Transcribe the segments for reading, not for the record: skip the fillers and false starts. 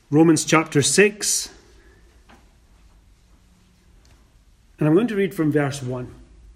Romans chapter 6. And I'm going to read from verse 1.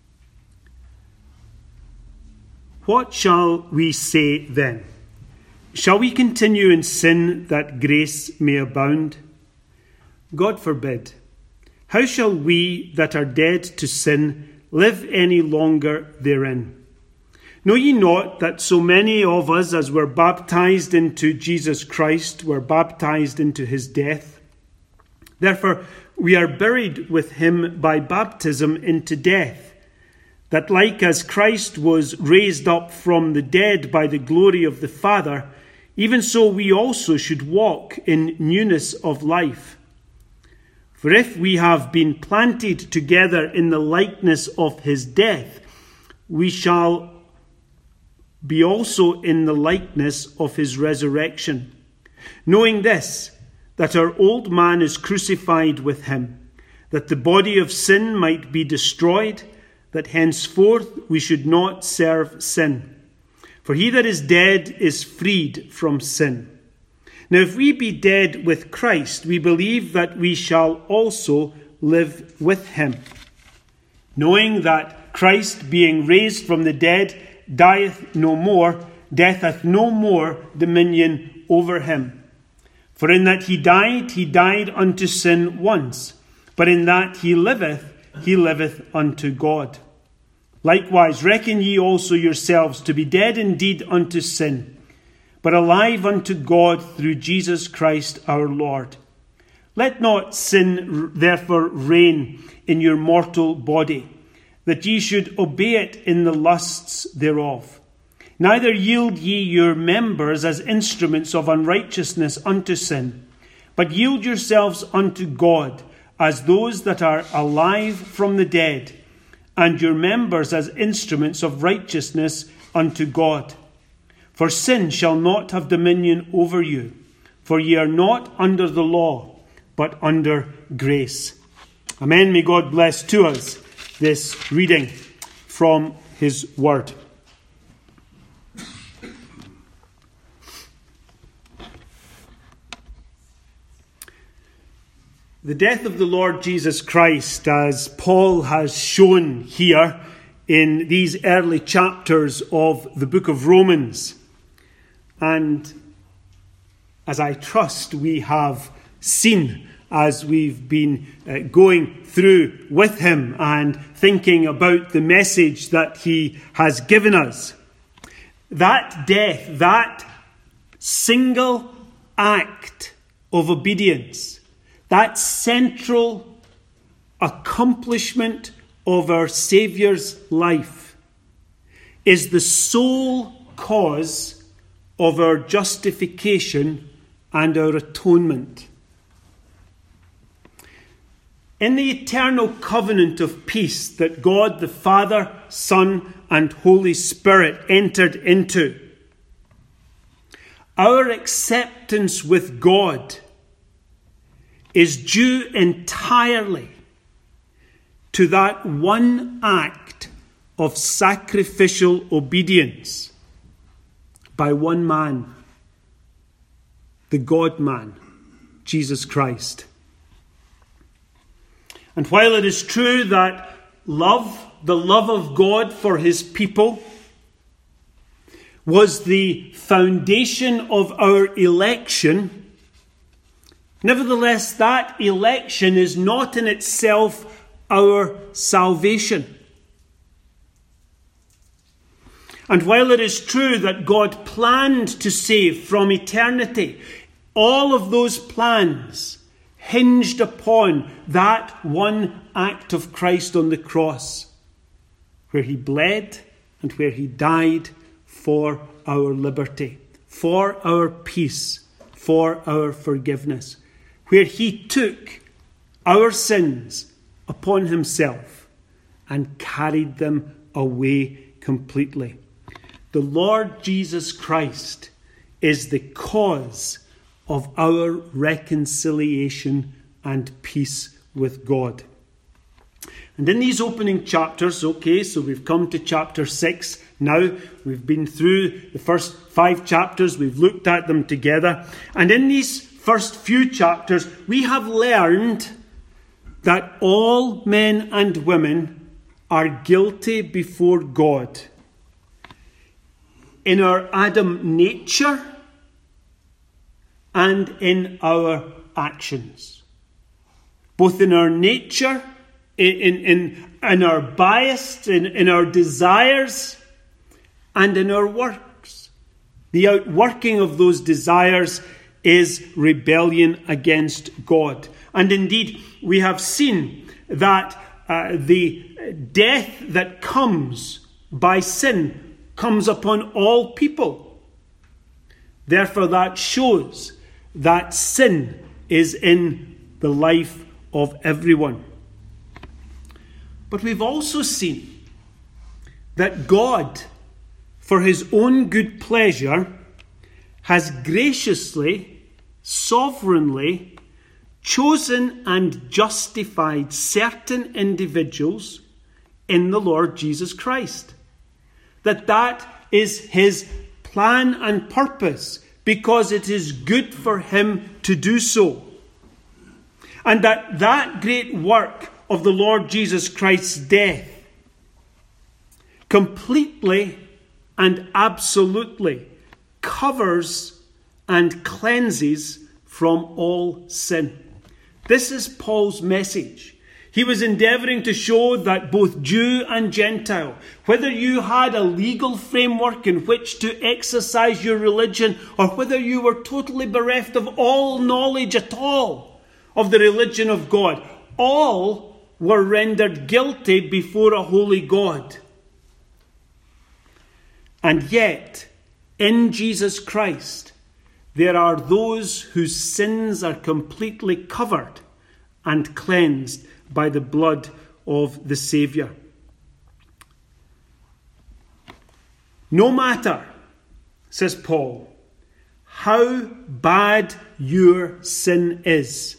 What shall we say then? Shall we continue in sin that grace may abound? God forbid. How shall we that are dead to sin live any longer therein? Know ye not that so many of us as were baptized into Jesus Christ were baptized into his death? Therefore we are buried with him by baptism into death, that like as Christ was raised up from the dead by the glory of the Father, even so we also should walk in newness of life. For if we have been planted together in the likeness of his death, we shall be also in the likeness of his resurrection. Knowing this, that our old man is crucified with him, that the body of sin might be destroyed, that henceforth we should not serve sin. For he that is dead is freed from sin. Now if we be dead with Christ, we believe that we shall also live with him, knowing that Christ, being raised from the dead, dieth no more, death hath no more dominion over him. For in that he died unto sin once, but in that he liveth unto God. Likewise reckon ye also yourselves to be dead indeed unto sin, but alive unto God through Jesus Christ our Lord. Let not sin therefore reign in your mortal body, that ye should obey it in the lusts thereof. Neither yield ye your members as instruments of unrighteousness unto sin, but yield yourselves unto God as those that are alive from the dead, and your members as instruments of righteousness unto God. For sin shall not have dominion over you, for ye are not under the law, but under grace. Amen. May God bless to us this reading from his word. The death of the Lord Jesus Christ, as Paul has shown here in these early chapters of the book of Romans, and as I trust we have seen as we've been going through with him and thinking about the message that he has given us, that death, that single act of obedience, that central accomplishment of our Saviour's life, is the sole cause of our justification and our atonement. In the eternal covenant of peace that God the Father, Son, and Holy Spirit entered into, our acceptance with God is due entirely to that one act of sacrificial obedience by one man, the God-man, Jesus Christ. And while it is true that the love of God for his people, was the foundation of our election, nevertheless, that election is not in itself our salvation. And while it is true that God planned to save from eternity, all of those plans hinged upon that one act of Christ on the cross, where he bled and where he died for our liberty, for our peace, for our forgiveness, where he took our sins upon himself and carried them away completely. The Lord Jesus Christ is the cause of our reconciliation and peace with God. And in these opening chapters, so we've come to chapter 6 now. We've been through the first 5 chapters. We've looked at them together. And in these first few chapters, we have learned that all men and women are guilty before God in our Adam nature and in our actions. Both in our nature, in our bias, in our desires, and in our works. The outworking of those desires is rebellion against God. And indeed, we have seen that the death that comes by sin comes upon all people. Therefore, that shows that sin is in the life of everyone. But we've also seen that God, for his own good pleasure, has graciously, sovereignly chosen and justified certain individuals in the Lord Jesus Christ. That is his plan and purpose, because it is good for him to do so. And that great work of the Lord Jesus Christ's death completely and absolutely covers and cleanses from all sin. This is Paul's message. He was endeavouring to show that both Jew and Gentile, whether you had a legal framework in which to exercise your religion, or whether you were totally bereft of all knowledge at all of the religion of God, all were rendered guilty before a holy God. And yet, in Jesus Christ, there are those whose sins are completely covered and cleansed by the blood of the Saviour. No matter, says Paul, how bad your sin is,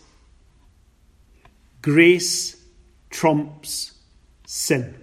grace trumps sin.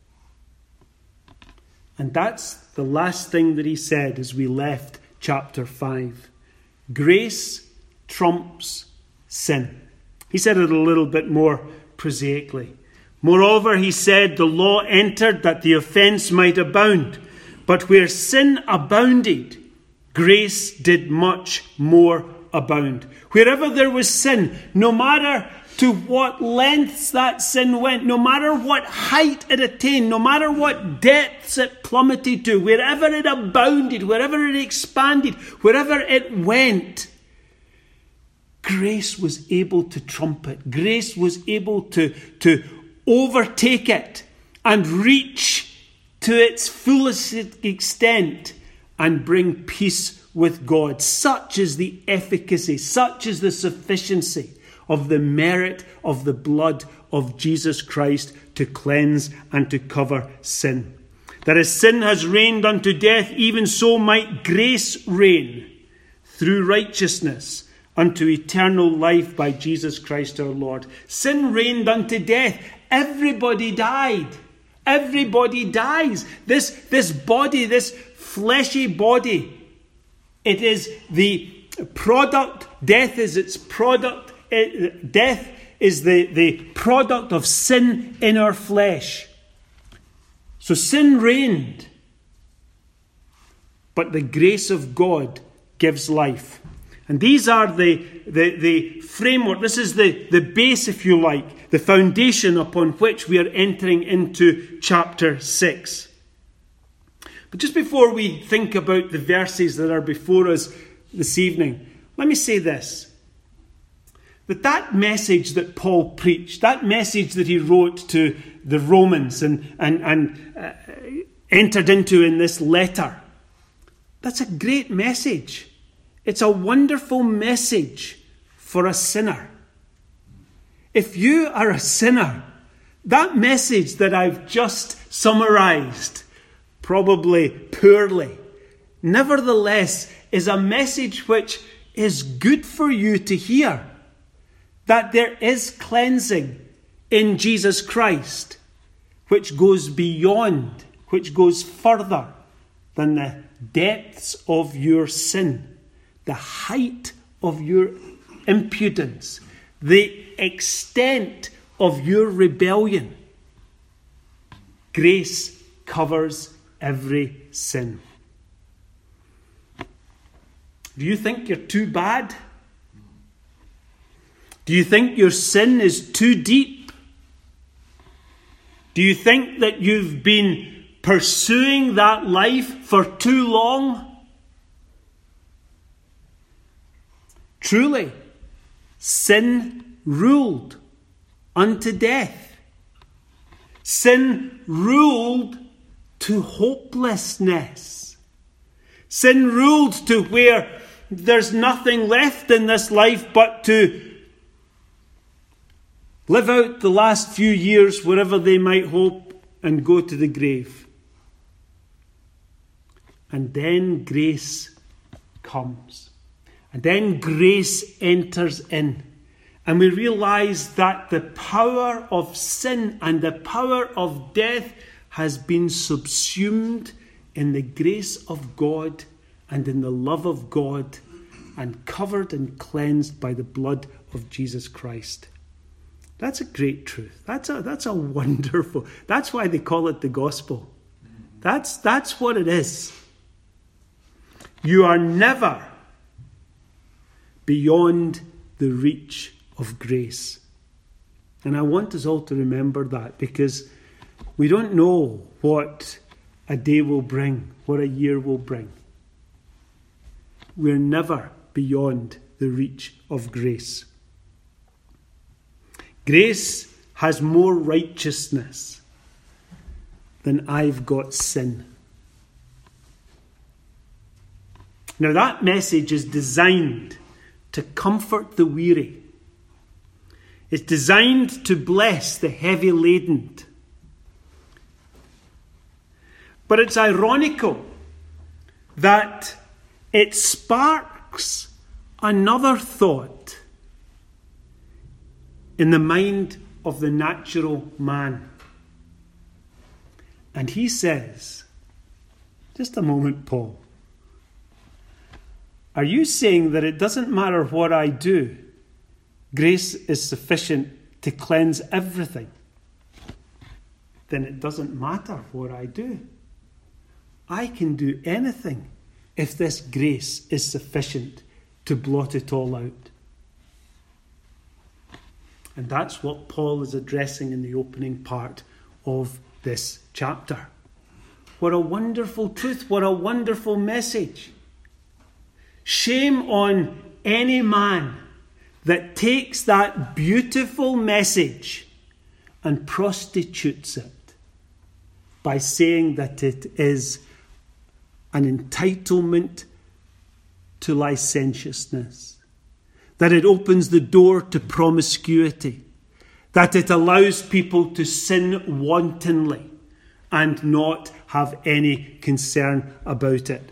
And that's the last thing that he said as we left chapter 5. Grace trumps sin. He said it a little bit more prosaically. Moreover, he said, the law entered that the offence might abound. But where sin abounded, grace did much more abound. Wherever there was sin, no matter to what lengths that sin went, no matter what height it attained, no matter what depths it plummeted to, wherever it abounded, wherever it expanded, wherever it went, grace was able to trump it. Grace was able to overtake it and reach to its fullest extent and bring peace with God. Such is the efficacy, such is the sufficiency of the merit of the blood of Jesus Christ to cleanse and to cover sin. That as sin has reigned unto death, even so might grace reign through righteousness unto eternal life by Jesus Christ our Lord. Sin reigned unto death. Everybody died. Everybody dies. This body, this fleshy body, it is the product, death is its product. Death is the product of sin in our flesh. So sin reigned, but the grace of God gives life. And these are the framework. This is the base, if you like, the foundation upon which we are entering into chapter 6. But just before we think about the verses that are before us this evening, let me say this. That message that Paul preached, that message that he wrote to the Romans and entered into in this letter, that's a great message. It's a wonderful message for a sinner. If you are a sinner, that message that I've just summarized, probably poorly, nevertheless is a message which is good for you to hear. That there is cleansing in Jesus Christ, which goes beyond, which goes further than the depths of your sin, the height of your impudence, the extent of your rebellion. Grace covers every sin. Do you think you're too bad? Do you think your sin is too deep? Do you think that you've been pursuing that life for too long? Truly, sin ruled unto death. Sin ruled to hopelessness. Sin ruled to where there's nothing left in this life but to live out the last few years wherever they might hope and go to the grave. And then grace comes. And then grace enters in. And we realize that the power of sin and the power of death has been subsumed in the grace of God and in the love of God, and covered and cleansed by the blood of Jesus Christ. That's a great truth. That's a wonderful. That's why they call it the gospel. That's what it is. You are never beyond the reach of grace. And I want us all to remember that, because we don't know what a day will bring, what a year will bring. We're never beyond the reach of grace. Grace has more righteousness than I've got sin. Now that message is designed to comfort the weary. It's designed to bless the heavy laden. But it's ironical that it sparks another thought in the mind of the natural man. And he says, just a moment, Paul, are you saying that it doesn't matter what I do, grace is sufficient to cleanse everything? Then it doesn't matter what I do. I can do anything if this grace is sufficient to blot it all out. And that's what Paul is addressing in the opening part of this chapter. What a wonderful truth, what a wonderful message. Shame on any man that takes that beautiful message and prostitutes it by saying that it is an entitlement to licentiousness, that it opens the door to promiscuity, that it allows people to sin wantonly and not have any concern about it.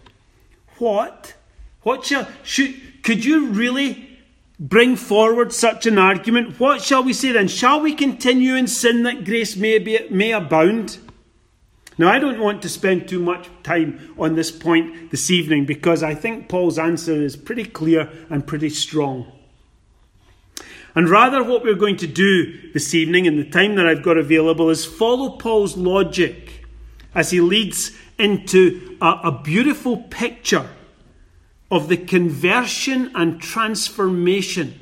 Could you really bring forward such an argument? What shall we say then? Shall we continue in sin that grace may abound? Now, I don't want to spend too much time on this point this evening, because I think Paul's answer is pretty clear and pretty strong. And rather, what we're going to do this evening in the time that I've got available is follow Paul's logic as he leads into a beautiful picture of the conversion and transformation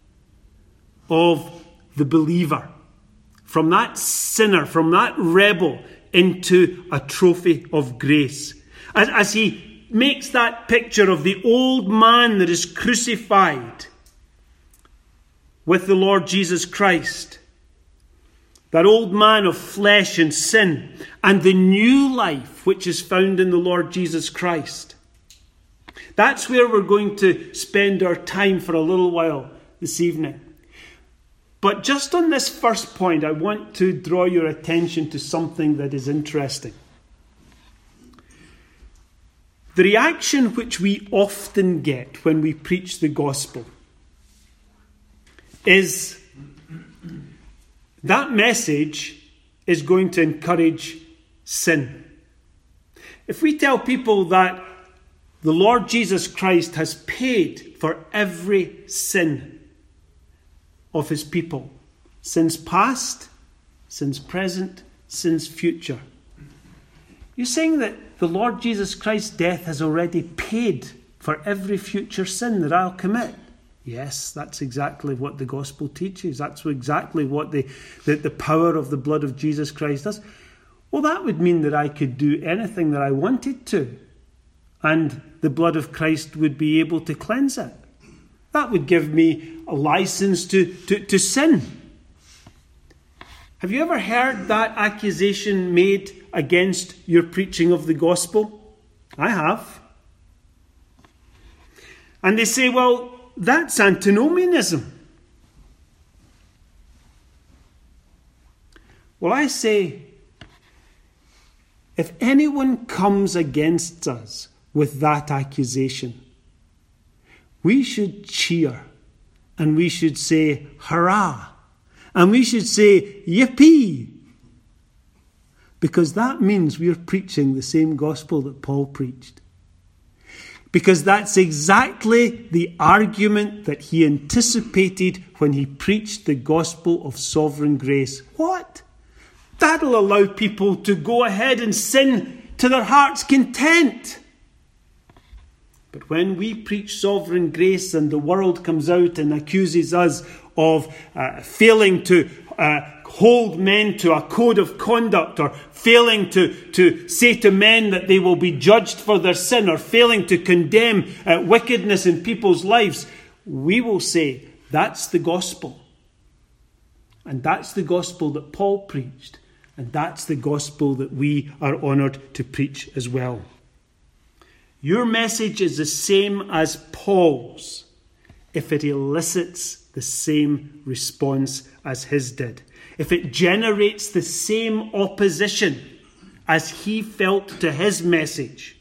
of the believer from that sinner, from that rebel, into a trophy of grace. As he makes that picture of the old man that is crucified with the Lord Jesus Christ, that old man of flesh and sin, and the new life which is found in the Lord Jesus Christ. That's where we're going to spend our time for a little while this evening. But just on this first point, I want to draw your attention to something that is interesting. The reaction which we often get when we preach the gospel is that message is going to encourage sin. If we tell people that the Lord Jesus Christ has paid for every sin of his people. Sins past, sins present, sins future. You're saying that the Lord Jesus Christ's death has already paid for every future sin that I'll commit? Yes, that's exactly what the gospel teaches. That's exactly what the power of the blood of Jesus Christ does. Well, that would mean that I could do anything that I wanted to, and the blood of Christ would be able to cleanse it. That would give me a license to sin. Have you ever heard that accusation made against your preaching of the gospel? I have. And they say, well, that's antinomianism. Well, I say, if anyone comes against us with that accusation, we should cheer and we should say, hurrah, and we should say, yippee, because that means we're preaching the same gospel that Paul preached. Because that's exactly the argument that he anticipated when he preached the gospel of sovereign grace. What? That'll allow people to go ahead and sin to their heart's content. But when we preach sovereign grace and the world comes out and accuses us of failing to hold men to a code of conduct, or failing to say to men that they will be judged for their sin, or failing to condemn wickedness in people's lives, we will say that's the gospel. And that's the gospel that Paul preached. And that's the gospel that we are honoured to preach as well. Your message is the same as Paul's if it elicits the same response as his did. If it generates the same opposition as he felt to his message.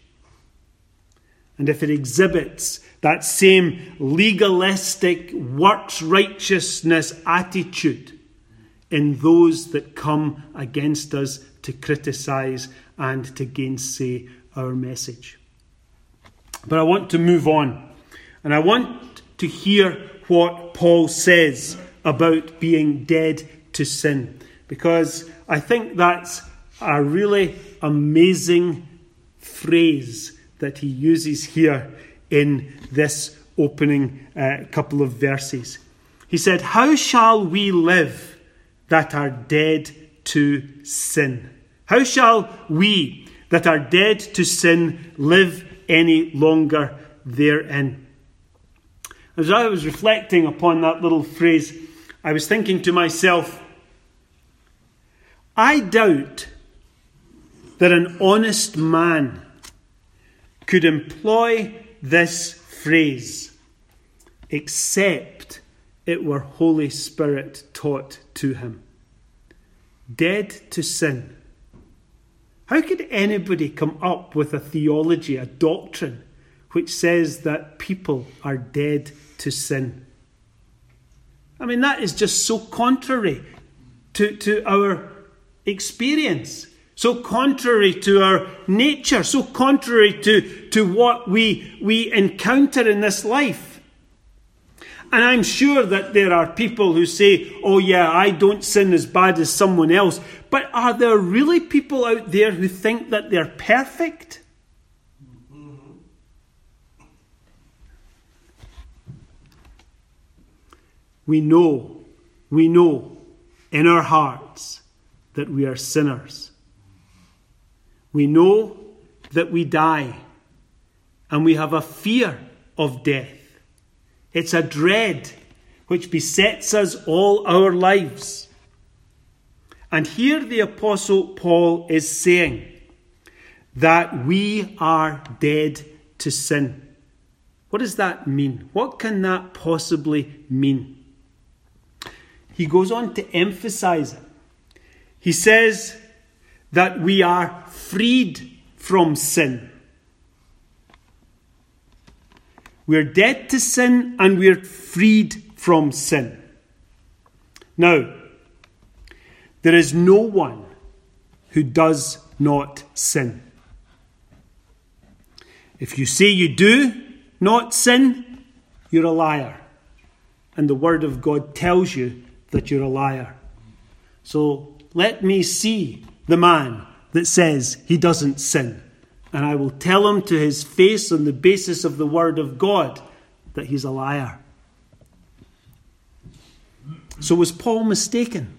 And if it exhibits that same legalistic works righteousness attitude in those that come against us to criticise and to gainsay our message. But I want to move on, and I want to hear what Paul says about being dead to sin, because I think that's a really amazing phrase that he uses here in this opening couple of verses. He said, "How shall we live that are dead to sin? How shall we that are dead to sin live any longer therein?" As I was reflecting upon that little phrase, I was thinking to myself, I doubt that an honest man could employ this phrase except it were Holy Spirit taught to him. Dead to sin. How could anybody come up with a theology, a doctrine, which says that people are dead to sin? I mean, that is just so contrary to our experience, so contrary to our nature, so contrary to what we encounter in this life. And I'm sure that there are people who say, oh yeah, I don't sin as bad as someone else. But are there really people out there who think that they're perfect? We know in our hearts that we are sinners. We know that we die, and we have a fear of death. It's a dread which besets us all our lives. And here the Apostle Paul is saying that we are dead to sin. What does that mean? What can that possibly mean? He goes on to emphasize it. He says that we are freed from sin. We're dead to sin and we're freed from sin. Now, there is no one who does not sin. If you say you do not sin, you're a liar. And the Word of God tells you that you're a liar. So let me see the man that says he doesn't sin. And I will tell him to his face on the basis of the Word of God that he's a liar. So was Paul mistaken?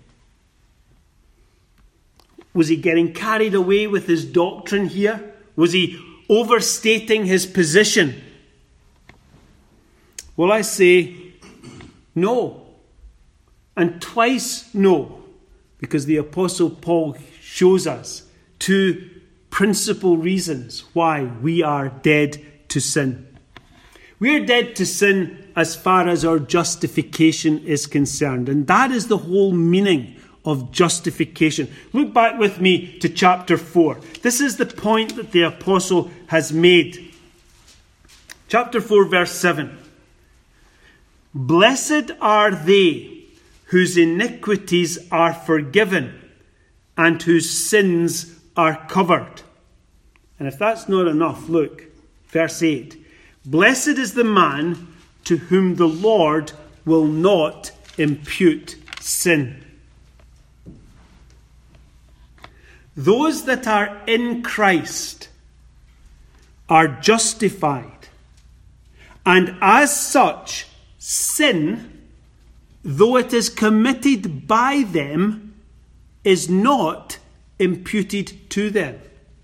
Was he getting carried away with his doctrine here? Was he overstating his position? Well, I say no. And twice no. Because the Apostle Paul shows us two principal reasons why we are dead to sin. We are dead to sin as far as our justification is concerned. And that is the whole meaning of justification. Look back with me to chapter 4. This is the point that the apostle has made. Chapter 4, verse 7. Blessed are they whose iniquities are forgiven and whose sins are covered. And if that's not enough, look, verse 8. Blessed is the man to whom the Lord will not impute sin. Those that are in Christ are justified, and as such, sin, though it is committed by them, is not imputed to them.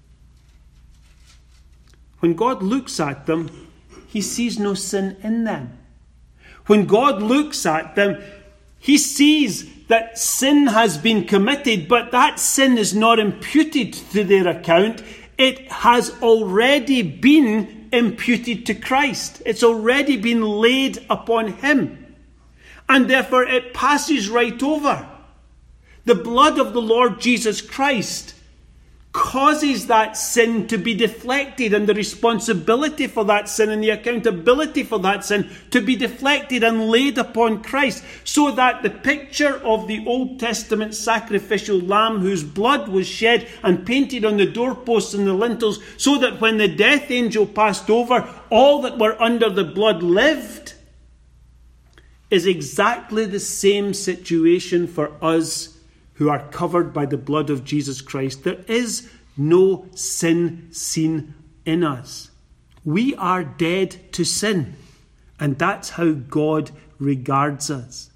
When God looks at them, he sees no sin in them. When God looks at them, he sees that sin has been committed, but that sin is not imputed to their account. It has already been imputed to Christ. It's already been laid upon him. And therefore it passes right over. The blood of the Lord Jesus Christ causes that sin to be deflected, and the responsibility for that sin and the accountability for that sin to be deflected and laid upon Christ, so that the picture of the Old Testament sacrificial lamb whose blood was shed and painted on the doorposts and the lintels, so that when the death angel passed over, all that were under the blood lived, is exactly the same situation for us who are covered by the blood of Jesus Christ. There is no sin seen in us. We are dead to sin, and that's how God regards us.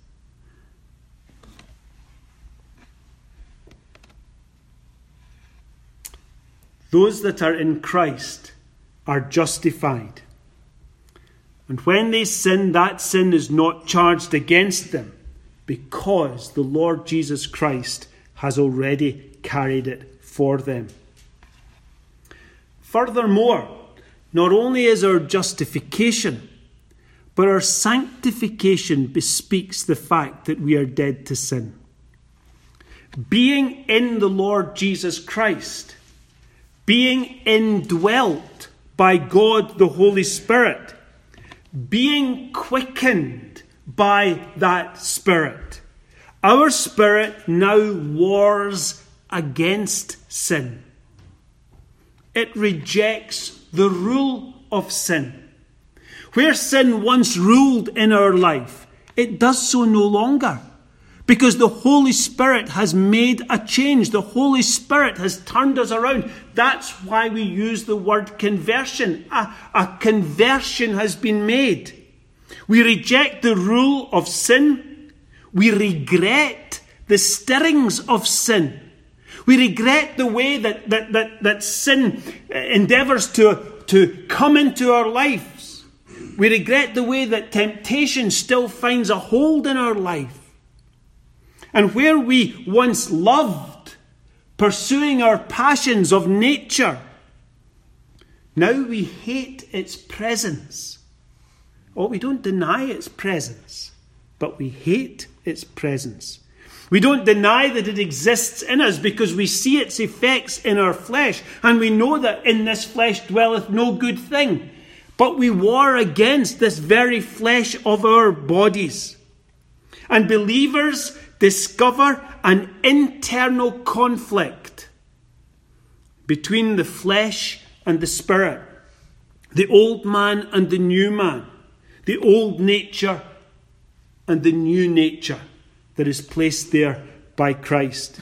Those that are in Christ are justified. And when they sin, that sin is not charged against them, because the Lord Jesus Christ has already carried it for them. Furthermore, not only is our justification, but our sanctification bespeaks the fact that we are dead to sin. Being in the Lord Jesus Christ, being indwelt by God the Holy Spirit, being quickened by that Spirit, our spirit now wars against sin. It rejects the rule of sin. Where sin once ruled in our life, it does so no longer, because the Holy Spirit has made a change. The Holy Spirit has turned us around. That's why we use the word conversion. A conversion has been made. We reject the rule of sin. We regret the stirrings of sin. We regret the way that sin endeavours to come into our lives. We regret the way that temptation still finds a hold in our life. And where we once loved, pursuing our passions of nature, now we hate its presence. Oh, we don't deny its presence, but we hate its presence. We don't deny that it exists in us, because we see its effects in our flesh, and we know that in this flesh dwelleth no good thing. But we war against this very flesh of our bodies. And believers discover an internal conflict between the flesh and the spirit. The old man and the new man. The old nature and the new nature that is placed there by Christ.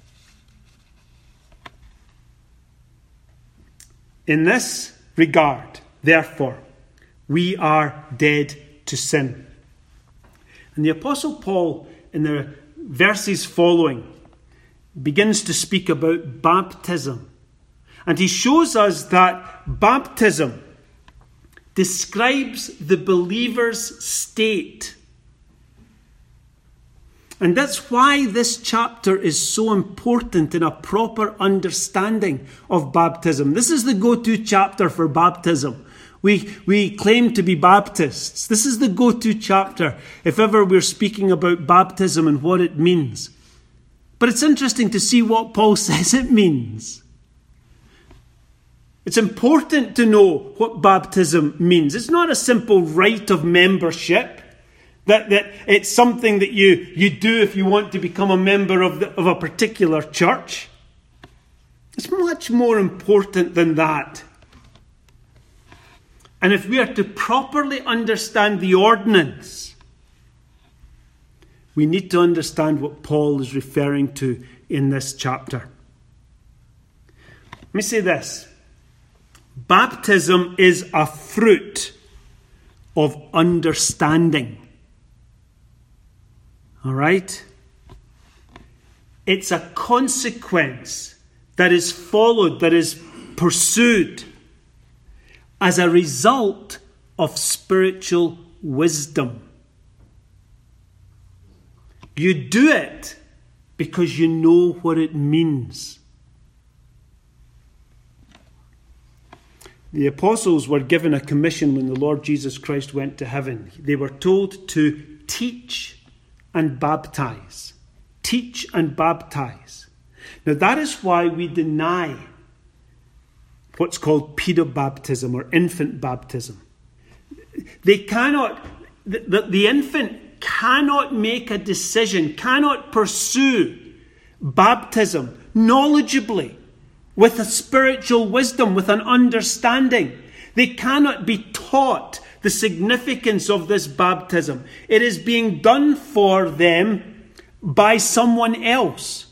In this regard, therefore, we are dead to sin. And the Apostle Paul, in the verses following, begins to speak about baptism. And he shows us that baptism describes the believer's state. And that's why this chapter is so important in a proper understanding of baptism. This is the go-to chapter for baptism. We claim to be Baptists. This is the go-to chapter if ever we're speaking about baptism and what it means. But it's interesting to see what Paul says it means. It's important to know what baptism means. It's not a simple rite of membership. That it's something that you do if you want to become a member of a particular church. It's much more important than that. And if we are to properly understand the ordinance, we need to understand what Paul is referring to in this chapter. Let me say this. Baptism is a fruit of understanding. All right? It's a consequence that is followed, that is pursued as a result of spiritual wisdom. You do it because you know what it means. The apostles were given a commission when the Lord Jesus Christ went to heaven. They were told to teach and baptize. Teach and baptize. Now that is why we deny what's called pedobaptism or infant baptism. The infant cannot make a decision, cannot pursue baptism knowledgeably, with a spiritual wisdom, with an understanding. They cannot be taught the significance of this baptism. It is being done for them by someone else.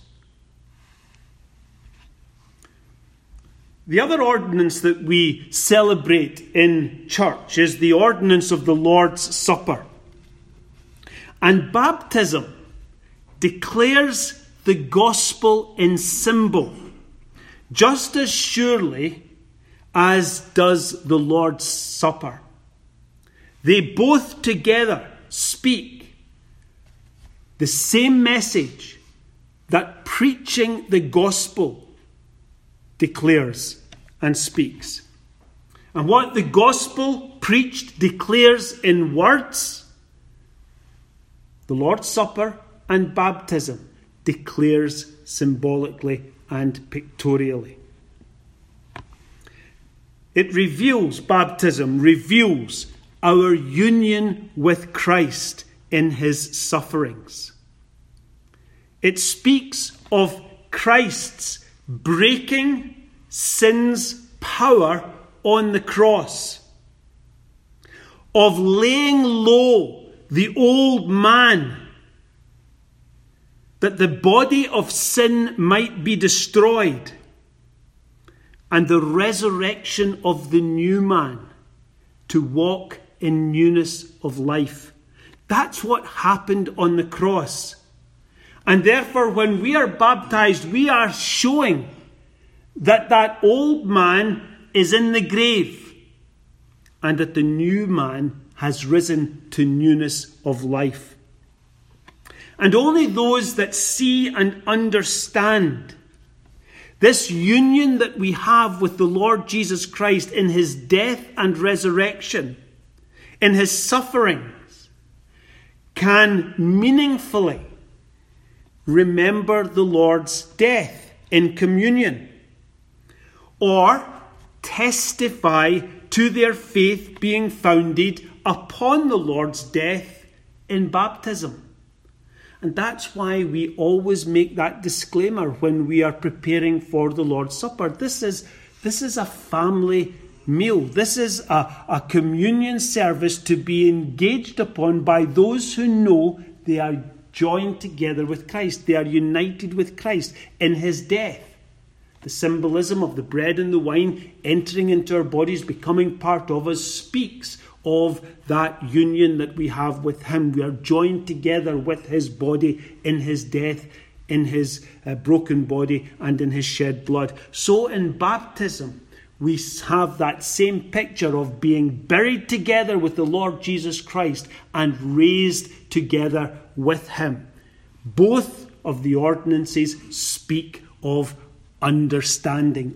The other ordinance that we celebrate in church is the ordinance of the Lord's Supper. And baptism declares the gospel in symbol, just as surely as does the Lord's Supper. They both together speak the same message that preaching the gospel declares and speaks. And what the gospel preached declares in words, the Lord's Supper and baptism declares symbolically and pictorially. Baptism reveals our union with Christ in his sufferings. It speaks of Christ's breaking sin's power on the cross, of laying low the old man, that the body of sin might be destroyed, and the resurrection of the new man to walk in newness of life. That's what happened on the cross. And therefore, when we are baptized, we are showing that old man is in the grave and that the new man has risen to newness of life. And only those that see and understand this union that we have with the Lord Jesus Christ in his death and resurrection, in his sufferings, can meaningfully remember the Lord's death in communion, or testify to their faith being founded upon the Lord's death in baptism. And that's why we always make that disclaimer when we are preparing for the Lord's Supper. This is a family meal. This is a communion service to be engaged upon by those who know they are joined together with Christ. They are united with Christ in his death. The symbolism of the bread and the wine entering into our bodies, becoming part of us, speaks of that union that we have with him. We are joined together with his body in his death, in his broken body, and in his shed blood. So in baptism, we have that same picture of being buried together with the Lord Jesus Christ and raised together with him. Both of the ordinances speak of understanding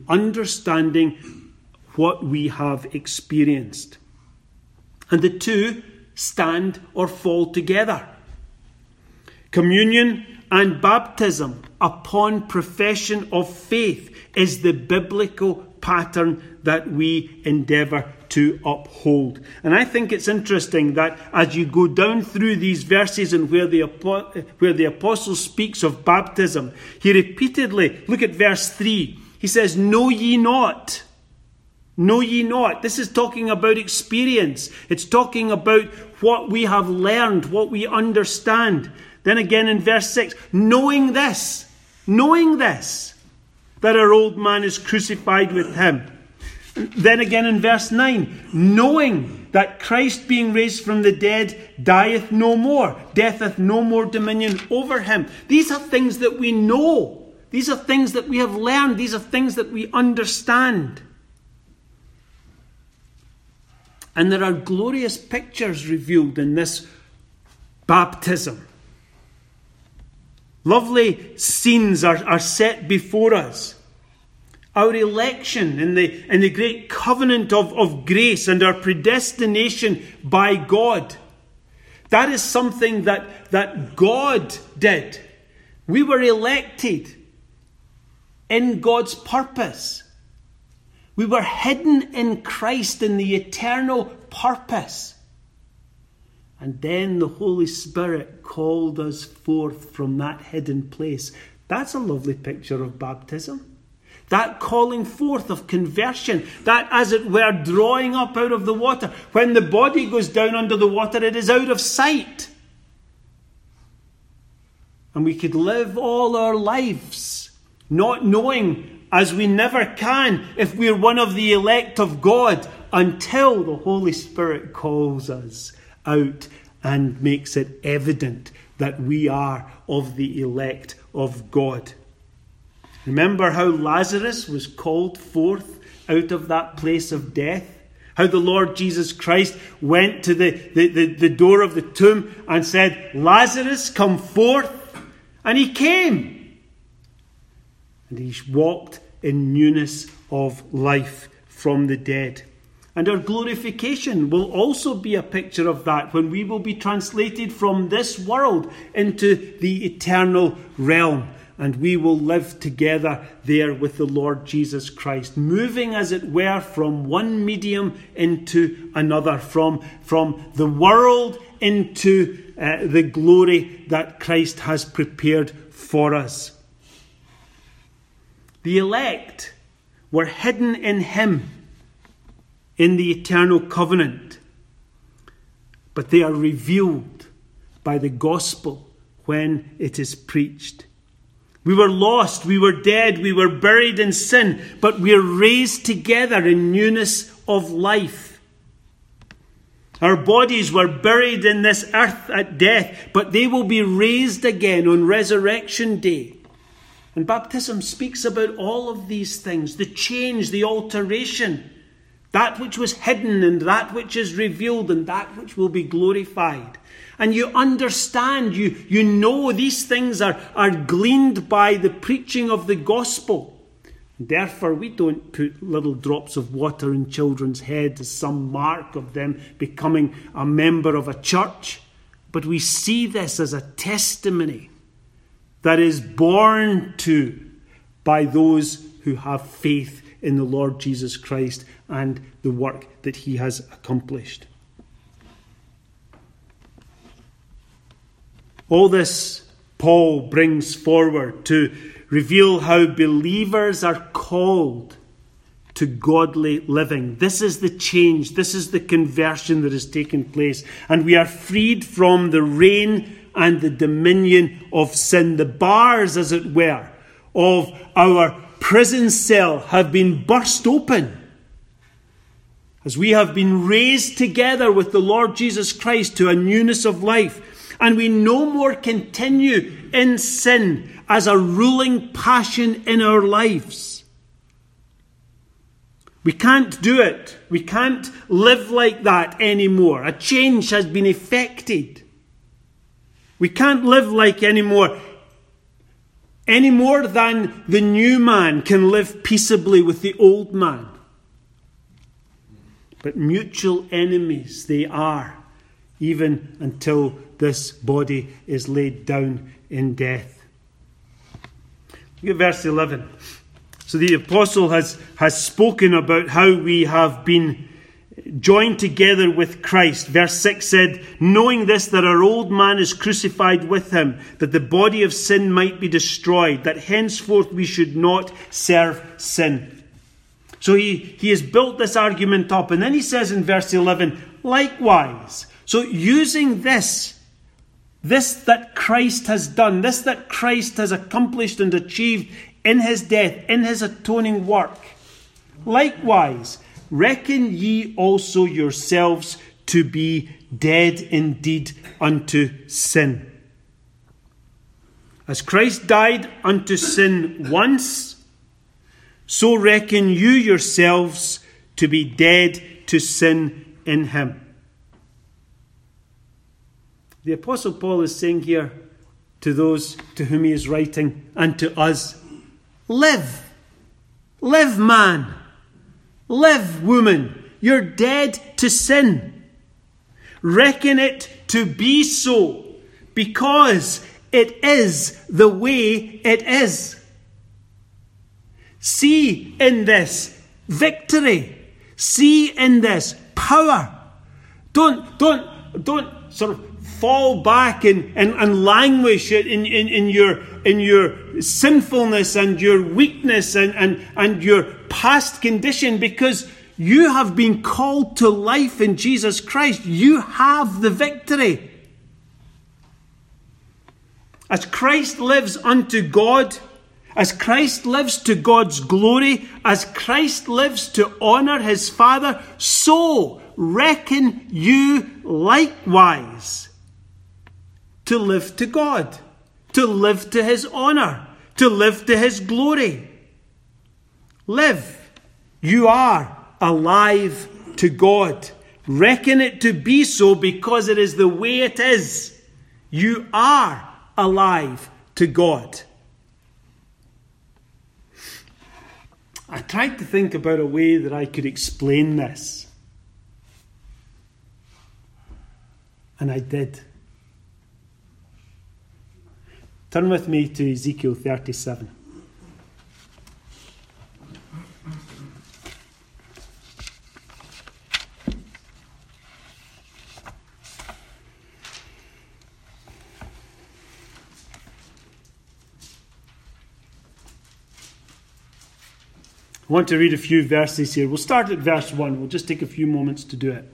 what we have experienced. And the two stand or fall together. Communion and baptism upon profession of faith is the biblical pattern that we endeavour to uphold. And I think it's interesting that as you go down through these verses and where the apostle speaks of baptism, he repeatedly, look at verse 3, he says, "Know ye not? Know ye not?" This is talking about experience. It's talking about what we have learned, what we understand. Then again in verse 6, knowing this, that our old man is crucified with him. Then again in verse 9, knowing that Christ being raised from the dead dieth no more, death hath no more dominion over him. These are things that we know. These are things that we have learned. These are things that we understand. And there are glorious pictures revealed in this baptism. Lovely scenes are set before us. Our election in the great covenant of grace and our predestination by God. That is something that God did. We were elected in God's purpose. We were hidden in Christ in the eternal purpose. And then the Holy Spirit called us forth from that hidden place. That's a lovely picture of baptism. That calling forth of conversion, that as it were drawing up out of the water. When the body goes down under the water, it is out of sight. And we could live all our lives not knowing, as we never can, if we're one of the elect of God, until the Holy Spirit calls us out and makes it evident that we are of the elect of God. Remember how Lazarus was called forth out of that place of death? How the Lord Jesus Christ went to the door of the tomb and said, "Lazarus, come forth." And he came. And he walked in newness of life from the dead. And our glorification will also be a picture of that, when we will be translated from this world into the eternal realm. And we will live together there with the Lord Jesus Christ, moving, as it were, from one medium into another, from the world into the glory that Christ has prepared for us. The elect were hidden in him in the eternal covenant, but they are revealed by the gospel when it is preached. We were lost, we were dead, we were buried in sin, but we are raised together in newness of life. Our bodies were buried in this earth at death, but they will be raised again on resurrection day. And baptism speaks about all of these things, the change, the alteration, that which was hidden and that which is revealed and that which will be glorified. And you understand, you know these things are gleaned by the preaching of the gospel. Therefore, we don't put little drops of water in children's heads as some mark of them becoming a member of a church. But we see this as a testimony that is borne to by those who have faith in the Lord Jesus Christ and the work that he has accomplished. All this Paul brings forward to reveal how believers are called to godly living. This is the change. This is the conversion that has taken place. And we are freed from the reign and the dominion of sin. The bars, as it were, of our prison cell have been burst open, as we have been raised together with the Lord Jesus Christ to a newness of life. And we no more continue in sin as a ruling passion in our lives. We can't do it. We can't live like that anymore. A change has been effected. We can't live like any more than the new man can live peaceably with the old man. But mutual enemies they are, even until this body is laid down in death. Look at verse 11. So the apostle has spoken about how we have been joined together with Christ. Verse 6 said, knowing this, that our old man is crucified with him, that the body of sin might be destroyed, that henceforth we should not serve sin. So he has built this argument up. And then he says in verse 11, likewise. So using this that Christ has done, this that Christ has accomplished and achieved in his death, in his atoning work. Likewise, reckon ye also yourselves to be dead indeed unto sin. As Christ died unto sin once, so reckon you yourselves to be dead to sin in him. The Apostle Paul is saying here to those to whom he is writing and to us, live. Live, man. Live, woman. You're dead to sin. Reckon it to be so, because it is the way it is. See in this victory. See in this power. Don't sort of fall back and languish in your sinfulness and your weakness and your past condition, because you have been called to life in Jesus Christ. You have the victory. As Christ lives unto God, as Christ lives to God's glory, as Christ lives to honour his Father, so reckon you likewise to live to God, to live to his honour, to live to his glory. Live. You are alive to God. Reckon it to be so, because it is the way it is. You are alive to God. I tried to think about a way that I could explain this. And I did. Turn with me to Ezekiel 37. I want to read a few verses here. We'll start at verse 1. We'll just take a few moments to do it.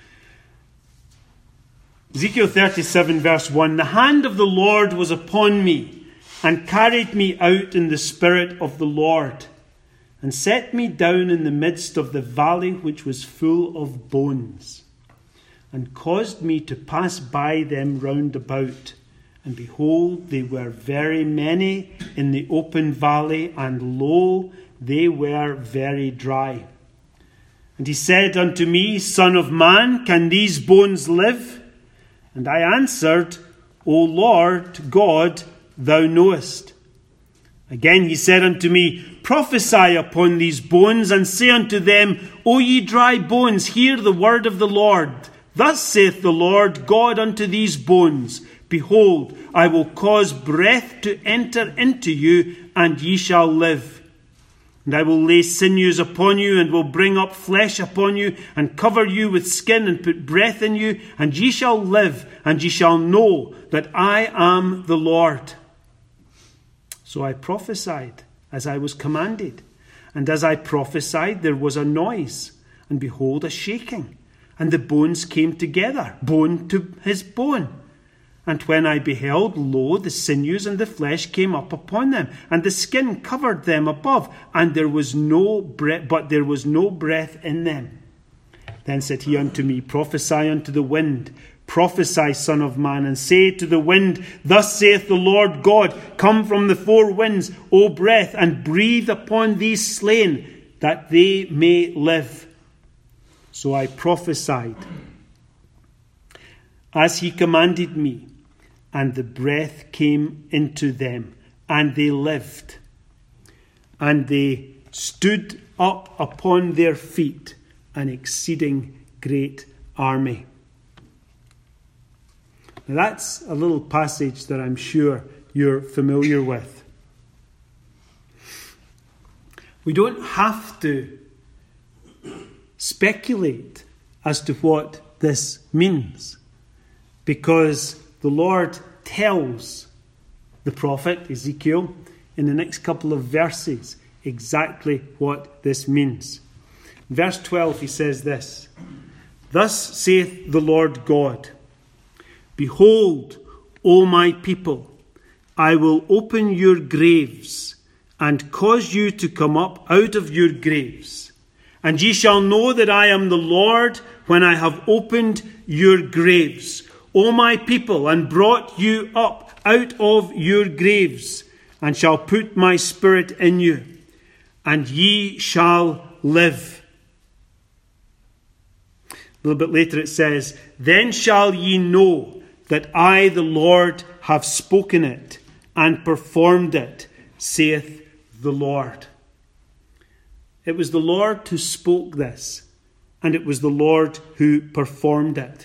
Ezekiel 37 verse 1. The hand of the Lord was upon me, and carried me out in the spirit of the Lord, and set me down in the midst of the valley which was full of bones, and caused me to pass by them round about. And behold, they were very many in the open valley, and lo, they were very dry. And he said unto me, Son of man, can these bones live? And I answered, O Lord God, thou knowest. Again he said unto me, Prophesy upon these bones, and say unto them, O ye dry bones, hear the word of the Lord. Thus saith the Lord God unto these bones, Behold, I will cause breath to enter into you, and ye shall live. And I will lay sinews upon you, and will bring up flesh upon you, and cover you with skin, and put breath in you, and ye shall live, and ye shall know that I am the Lord. So I prophesied as I was commanded. And as I prophesied, there was a noise, and behold, a shaking. And the bones came together, bone to his bone. And when I beheld, lo, the sinews and the flesh came up upon them, and the skin covered them above, and there was no breath in them. Then said he unto me, Prophesy unto the wind, prophesy, Son of man, and say to the wind, Thus saith the Lord God, Come from the four winds, O breath, and breathe upon these slain, that they may live. So I prophesied, as he commanded me, and the breath came into them, and they lived. And they stood up upon their feet, an exceeding great army. Now that's a little passage that I'm sure you're familiar with. We don't have to speculate as to what this means, because the Lord tells the prophet Ezekiel in the next couple of verses exactly what this means. In verse 12 he says this, Thus saith the Lord God, Behold, O my people, I will open your graves and cause you to come up out of your graves. And ye shall know that I am the Lord when I have opened your graves, O my people, and brought you up out of your graves, and shall put my spirit in you, and ye shall live. A little bit later it says, Then shall ye know that I, the Lord, have spoken it and performed it, saith the Lord. It was the Lord who spoke this, and it was the Lord who performed it.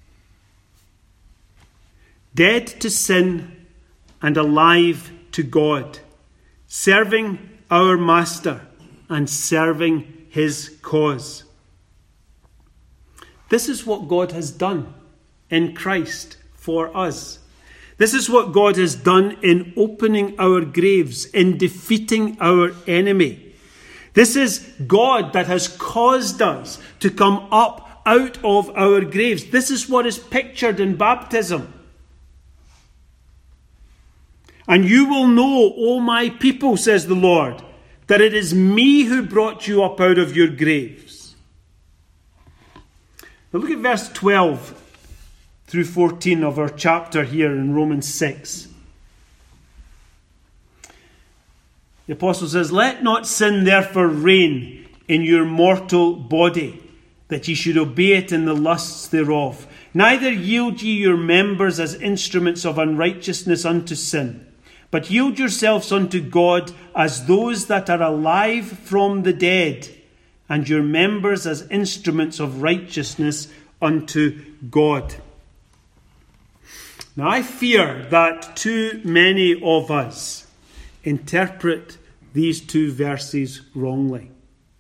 Dead to sin and alive to God, serving our Master and serving his cause. This is what God has done in Christ for us. This is what God has done in opening our graves, in defeating our enemy. This is God that has caused us to come up out of our graves. This is what is pictured in baptism. And you will know, O my people, says the Lord, that it is me who brought you up out of your graves. Now look at verse 12 through 14 of our chapter here in Romans 6. The apostle says, Let not sin therefore reign in your mortal body, that ye should obey it in the lusts thereof. Neither yield ye your members as instruments of unrighteousness unto sin, but yield yourselves unto God as those that are alive from the dead, and your members as instruments of righteousness unto God. Now I fear that too many of us interpret these two verses wrongly.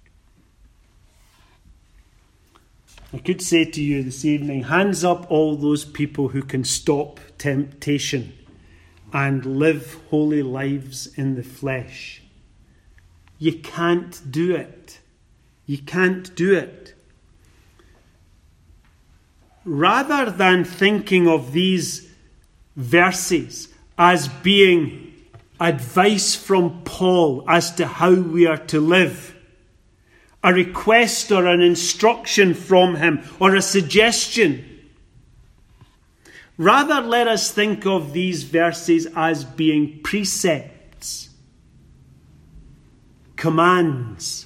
I could say to you this evening, hands up all those people who can stop temptation and live holy lives in the flesh. You can't do it. You can't do it. Rather than thinking of these verses as being advice from Paul as to how we are to live, a request or an instruction from him, or a suggestion, rather let us think of these verses as being precepts, commands,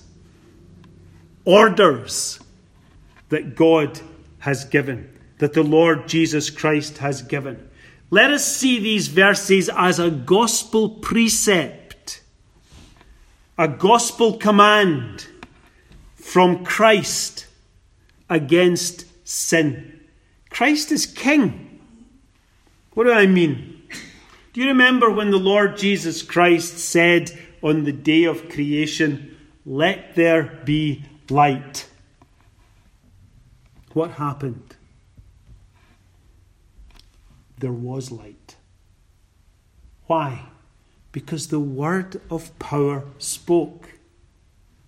orders that God has given, that the Lord Jesus Christ has given. Let us see these verses as a gospel precept, a gospel command from Christ against sin. Christ is King. What do I mean? Do you remember when the Lord Jesus Christ said on the day of creation, Let there be light? What happened? There was light. Why? Because the word of power spoke.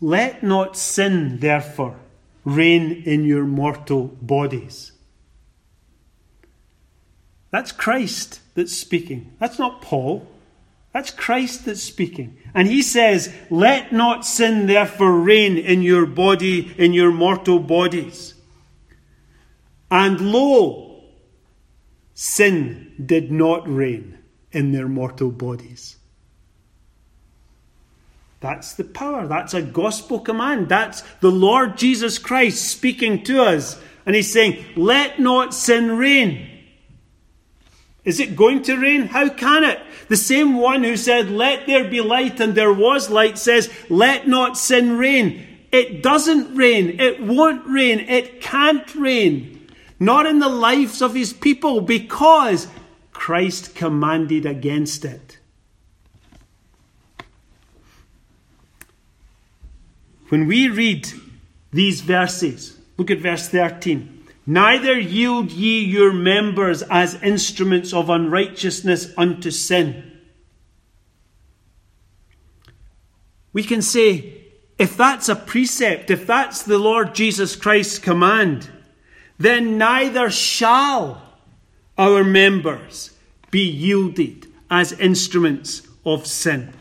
Let not sin, therefore, reign in your mortal bodies. That's Christ that's speaking. That's not Paul. That's Christ that's speaking. And he says, let not sin therefore reign in your body, in your mortal bodies. And lo, sin did not reign in their mortal bodies. That's the power. That's a gospel command. That's the Lord Jesus Christ speaking to us. And he's saying, let not sin reign. Is it going to rain? How can it? The same one who said, let there be light, and there was light, says, let not sin reign. It doesn't rain. It won't rain. It can't rain. Not in the lives of his people, because Christ commanded against it. When we read these verses, look at verse 13. Neither yield ye your members as instruments of unrighteousness unto sin. We can say, if that's a precept, if that's the Lord Jesus Christ's command, then neither shall our members be yielded as instruments of sin.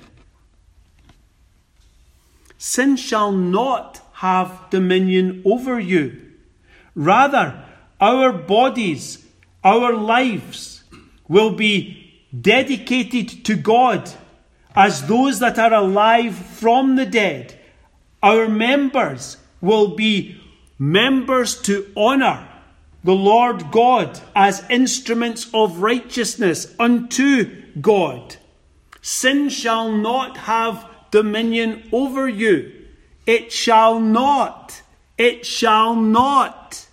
Sin shall not have dominion over you. Rather, our bodies, our lives will be dedicated to God as those that are alive from the dead. Our members will be members to honour the Lord God as instruments of righteousness unto God. Sin shall not have dominion over you. It shall not. It shall not.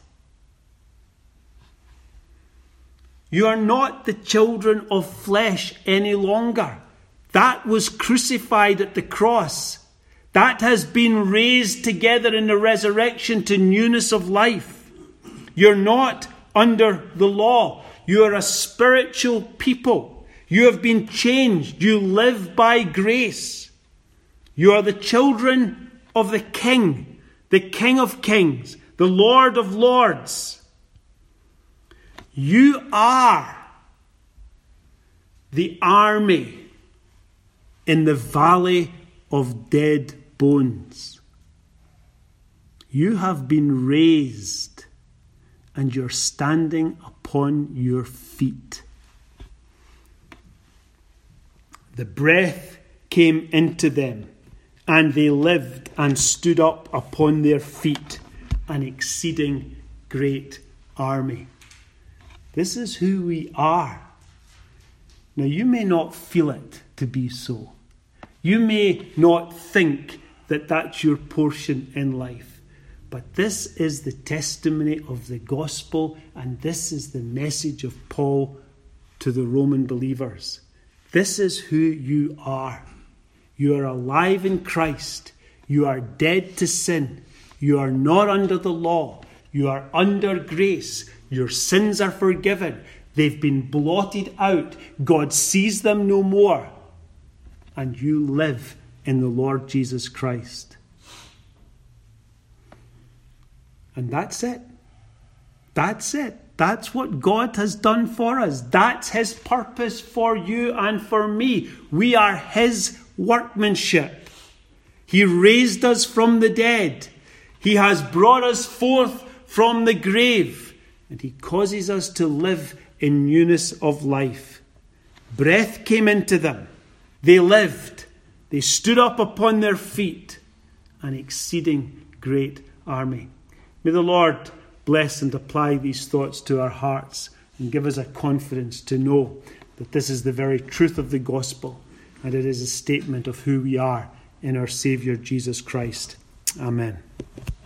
You are not the children of flesh any longer. That was crucified at the cross. That has been raised together in the resurrection to newness of life. You're not under the law. You are a spiritual people. You have been changed. You live by grace. You are the children of the King of Kings, the Lord of Lords. You are the army in the valley of dead bones. You have been raised and you're standing upon your feet. The breath came into them, and they lived and stood up upon their feet, an exceeding great army. This is who we are. Now, you may not feel it to be so. You may not think that that's your portion in life. But this is the testimony of the gospel, and this is the message of Paul to the Roman believers. This is who you are. You are alive in Christ. You are dead to sin. You are not under the law. You are under grace. Your sins are forgiven. They've been blotted out. God sees them no more. And you live in the Lord Jesus Christ. And that's it. That's it. That's what God has done for us. That's his purpose for you and for me. We are his workmanship. He raised us from the dead. He has brought us forth from the grave. And he causes us to live in newness of life. Breath came into them. They lived. They stood up upon their feet. An exceeding great army. May the Lord bless and apply these thoughts to our hearts and give us a confidence to know that this is the very truth of the gospel and it is a statement of who we are in our Saviour Jesus Christ. Amen.